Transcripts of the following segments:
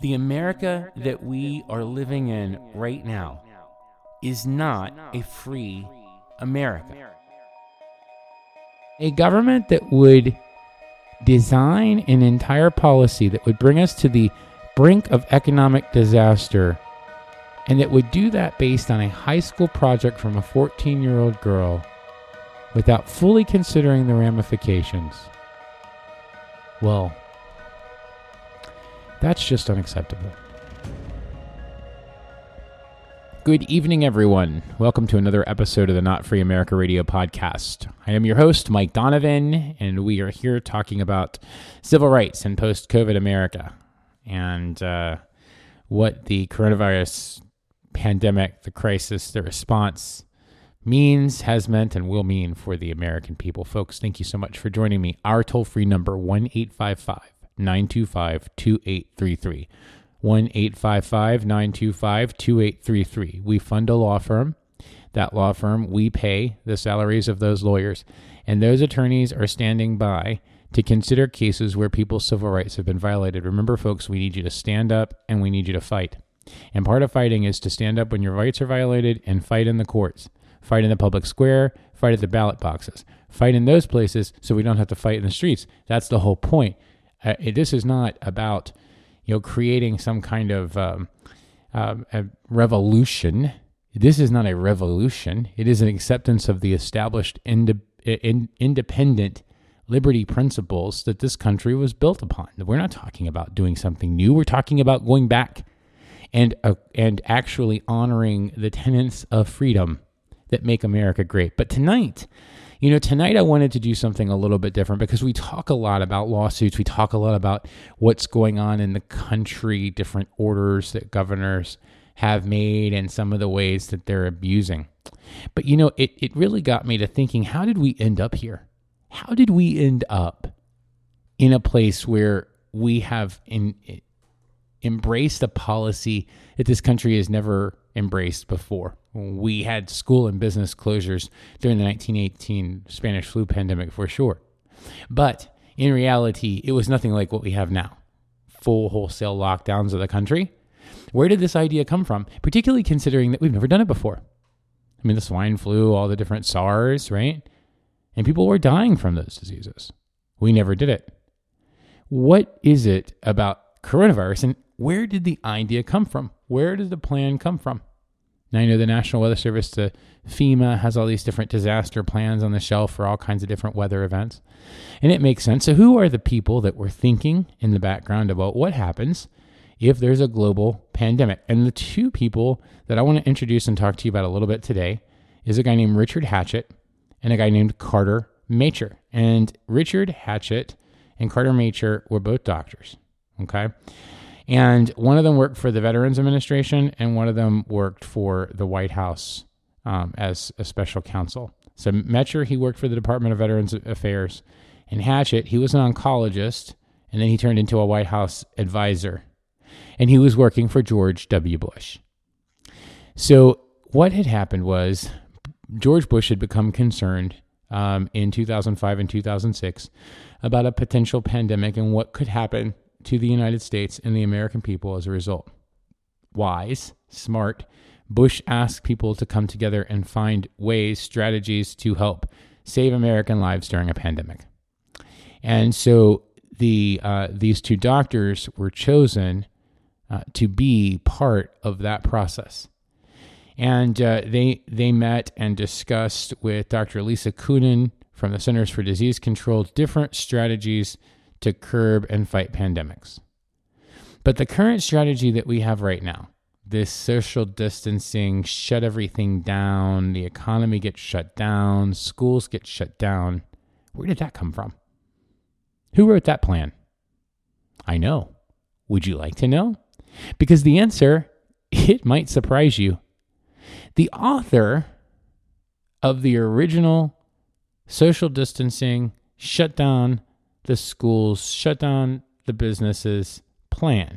The America that we are living in right now is not a free America. A government that would design an entire policy that would bring us to the brink of economic disaster, and that would do that based on a high school project from a 14-year-old girl without fully considering the ramifications. Well, that's just unacceptable. Good evening, everyone. Welcome to another episode of the Not Free America Radio podcast. I am your host, Mike Donovan, and we are here talking about civil rights in post-COVID America and what the coronavirus pandemic, the crisis, the response means, has meant, and will mean for the American people. Folks, thank you so much for joining me. Our toll-free number, 1-855-925-2833. 1-855-925-2833. We fund a law firm. That law firm, we pay the salaries of those lawyers. And those attorneys are standing by to consider cases where people's civil rights have been violated. Remember, folks, we need you to stand up and we need you to fight. And part of fighting is to stand up when your rights are violated and fight in the courts. Fight in the public square, fight at the ballot boxes. Fight in those places so we don't have to fight in the streets. That's the whole point. This is not about creating some kind of a revolution. This is not a revolution. It is an acceptance of the established independent liberty principles that this country was built upon. We're not talking about doing something new. We're talking about going back and actually honoring the tenets of freedom that make America great. But tonight I wanted to do something a little bit different because we talk a lot about lawsuits. We talk a lot about what's going on in the country, different orders that governors have made and some of the ways that they're abusing. But, it really got me to thinking, how did we end up here? How did we end up in a place where we have embraced a policy that this country has never embraced before? We had school and business closures during the 1918 Spanish flu pandemic for sure. But in reality, it was nothing like what we have now. Full wholesale lockdowns of the country. Where did this idea come from? Particularly considering that we've never done it before. I mean, the swine flu, all the different SARS, right? And people were dying from those diseases. We never did it. What is it about coronavirus, and where did the idea come from? Where did the plan come from? Now, I know the National Weather Service, the FEMA, has all these different disaster plans on the shelf for all kinds of different weather events. And it makes sense. So who are the people that were thinking in the background about what happens if there's a global pandemic? And the two people that I want to introduce and talk to you about a little bit today is a guy named Richard Hatchett and a guy named Carter Macher. And Richard Hatchett and Carter Macher were both doctors, okay? And one of them worked for the Veterans Administration, and one of them worked for the White House as a special counsel. So Macher, he worked for the Department of Veterans Affairs, and Hatchett, he was an oncologist, and then he turned into a White House advisor, and he was working for George W. Bush. So what had happened was George Bush had become concerned in 2005 and 2006 about a potential pandemic and what could happen to the United States and the American people as a result. Wise, smart, Bush asked people to come together and find ways, strategies to help save American lives during a pandemic. And so these two doctors were chosen to be part of that process. And they met and discussed with Dr. Lisa Kunin from the Centers for Disease Control different strategies to curb and fight pandemics. But the current strategy that we have right now, this social distancing, shut everything down, the economy gets shut down, schools get shut down, where did that come from? Who wrote that plan? I know. Would you like to know? Because the answer, it might surprise you. The author of the original social distancing, shut down the schools, shut down the businesses plan.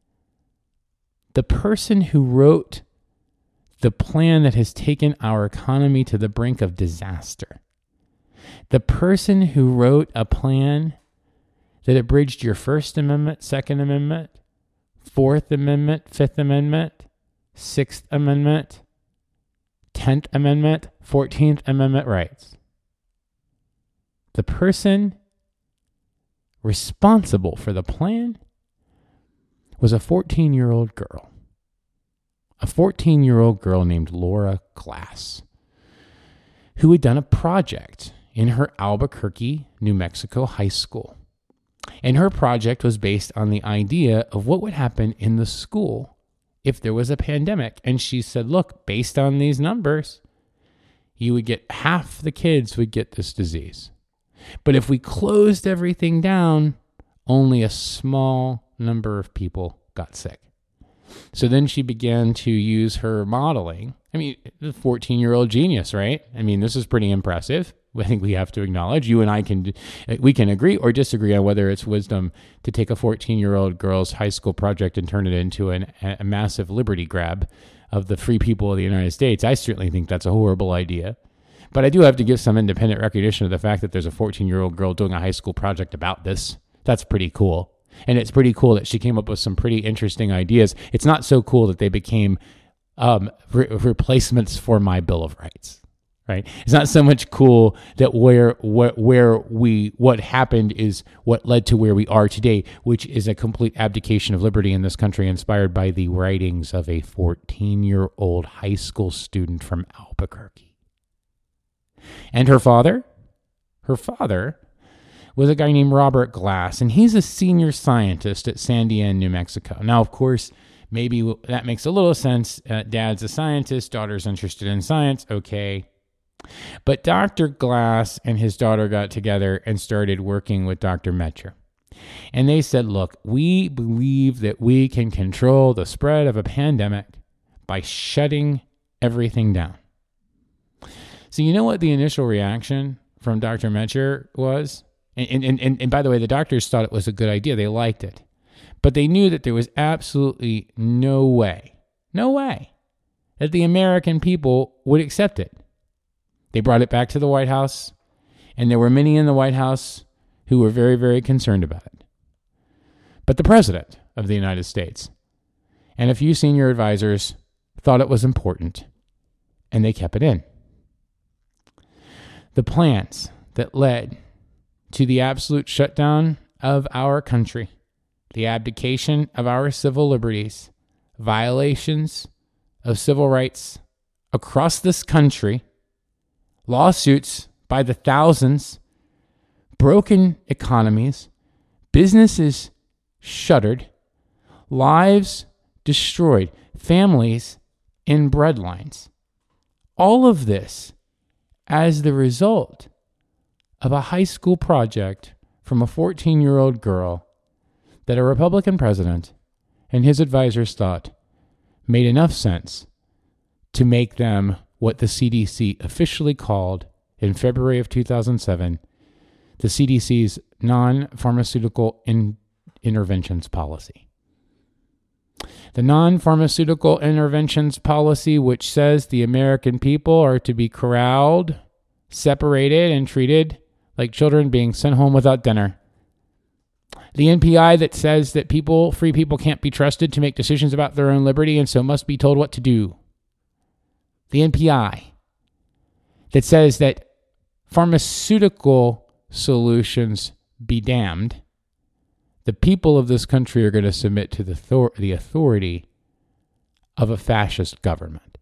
The person who wrote the plan that has taken our economy to the brink of disaster. The person who wrote a plan that abridged your First Amendment, Second Amendment, Fourth Amendment, Fifth Amendment, Sixth Amendment, 10th Amendment, 14th Amendment rights. The person responsible for the plan was a 14-year-old girl. A 14-year-old girl named Laura Glass, who had done a project in her Albuquerque, New Mexico high school. And her project was based on the idea of what would happen in the school if there was a pandemic. And she said, look, based on these numbers, you would get half the kids would get this disease. But if we closed everything down, only a small number of people got sick. So then she began to use her modeling. I mean, the 14-year-old genius, right? I mean, this is pretty impressive. I think we have to acknowledge, you and I can agree or disagree on whether it's wisdom to take a 14-year-old girl's high school project and turn it into a massive liberty grab of the free people of the United States. I certainly think that's a horrible idea. But I do have to give some independent recognition of the fact that there's a 14-year-old girl doing a high school project about this. That's pretty cool. And it's pretty cool that she came up with some pretty interesting ideas. It's not so cool that they became replacements for my Bill of Rights, right? It's not so much cool that what happened is what led to where we are today, which is a complete abdication of liberty in this country, inspired by the writings of a 14-year-old high school student from Albuquerque. And her father was a guy named Robert Glass, and he's a senior scientist at Sandia, New Mexico. Now, of course, maybe that makes a little sense. Dad's a scientist, daughter's interested in science, okay. But Dr. Glass and his daughter got together and started working with Dr. Metcher. And they said, look, we believe that we can control the spread of a pandemic by shutting everything down. So you know what the initial reaction from Dr. Metcher was? And by the way, the doctors thought it was a good idea. They liked it. But they knew that there was absolutely no way that the American people would accept it. They brought it back to the White House, and there were many in the White House who were very, very concerned about it. But the President of the United States and a few senior advisors thought it was important, and they kept it in. The plans that led to the absolute shutdown of our country, the abdication of our civil liberties, violations of civil rights across this country, lawsuits by the thousands, broken economies, businesses shuttered, lives destroyed, families in breadlines. All of this as the result of a high school project from a 14-year-old girl that a Republican president and his advisors thought made enough sense to make them what the CDC officially called in February of 2007 the CDC's non-pharmaceutical interventions policy. The non-pharmaceutical interventions policy, which says the American people are to be corralled, separated, and treated like children being sent home without dinner. The NPI that says that free people can't be trusted to make decisions about their own liberty and so must be told what to do. The NPI that says that pharmaceutical solutions be damned. The people of this country are going to submit to the authority of a fascist government.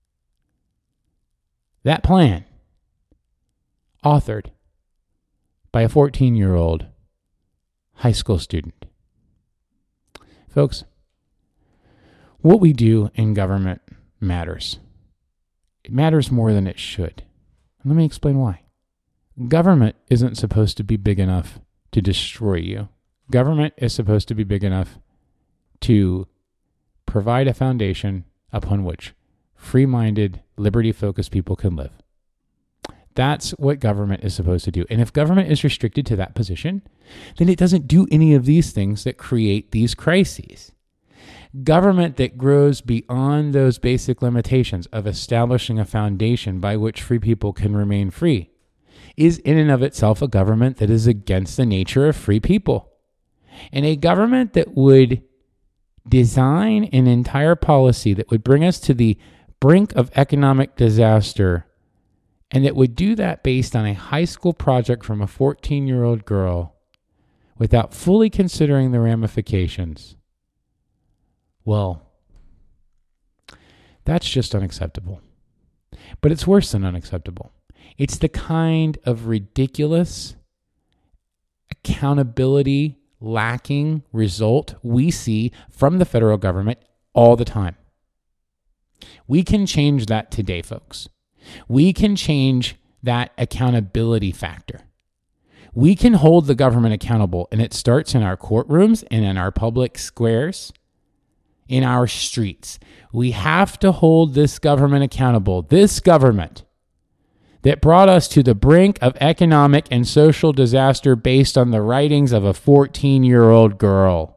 That plan, authored by a 14-year-old high school student. Folks, what we do in government matters. It matters more than it should. Let me explain why. Government isn't supposed to be big enough to destroy you. Government is supposed to be big enough to provide a foundation upon which free-minded, liberty-focused people can live. That's what government is supposed to do. And if government is restricted to that position, then it doesn't do any of these things that create these crises. Government that grows beyond those basic limitations of establishing a foundation by which free people can remain free is in and of itself a government that is against the nature of free people. And a government that would design an entire policy that would bring us to the brink of economic disaster, and that would do that based on a high school project from a 14-year-old girl without fully considering the ramifications, well, that's just unacceptable. But it's worse than unacceptable. It's the kind of ridiculous, accountability lacking result we see from the federal government all the time. We can change that today, folks. We can change that accountability factor. We can hold the government accountable, and it starts in our courtrooms and in our public squares, in our streets. We have to hold this government accountable. This government that brought us to the brink of economic and social disaster based on the writings of a 14-year-old girl.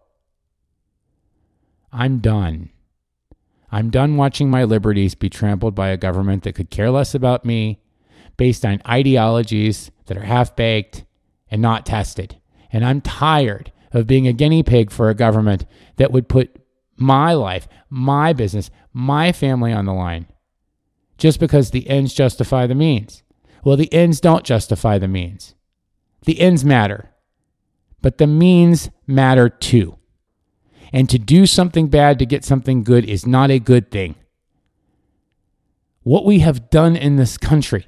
I'm done. I'm done watching my liberties be trampled by a government that could care less about me based on ideologies that are half-baked and not tested. And I'm tired of being a guinea pig for a government that would put my life, my business, my family on the line just because the ends justify the means. Well, the ends don't justify the means. The ends matter, but the means matter too. And to do something bad to get something good is not a good thing. What we have done in this country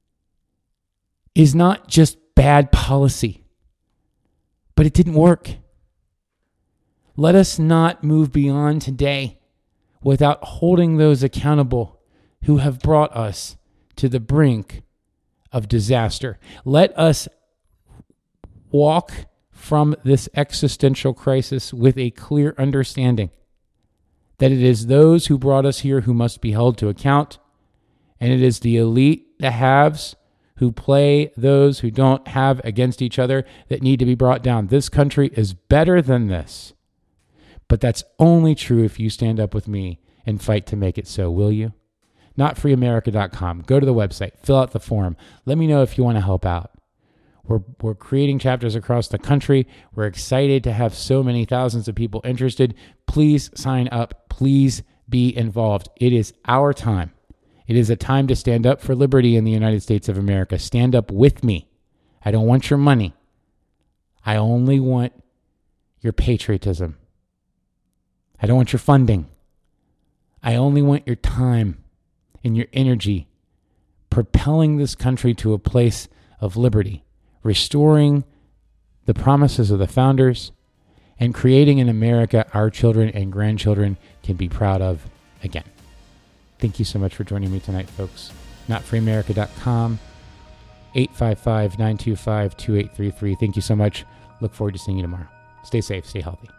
is not just bad policy, but it didn't work. Let us not move beyond today without holding those accountable who have brought us to the brink of disaster. Let us walk from this existential crisis with a clear understanding that it is those who brought us here who must be held to account, and it is the elite, the haves, who play those who don't have against each other that need to be brought down. This country is better than this. But that's only true if you stand up with me and fight to make it so, will you? NotFreeAmerica.com. Go to the website, fill out the form. Let me know if you want to help out. We're creating chapters across the country. We're excited to have so many thousands of people interested. Please sign up. Please be involved. It is our time. It is a time to stand up for liberty in the United States of America. Stand up with me. I don't want your money. I only want your patriotism. I don't want your funding. I only want your time and your energy propelling this country to a place of liberty, restoring the promises of the founders, and creating an America our children and grandchildren can be proud of again. Thank you so much for joining me tonight, folks. NotFreeAmerica.com, 855-925-2833. Thank you so much. Look forward to seeing you tomorrow. Stay safe, stay healthy.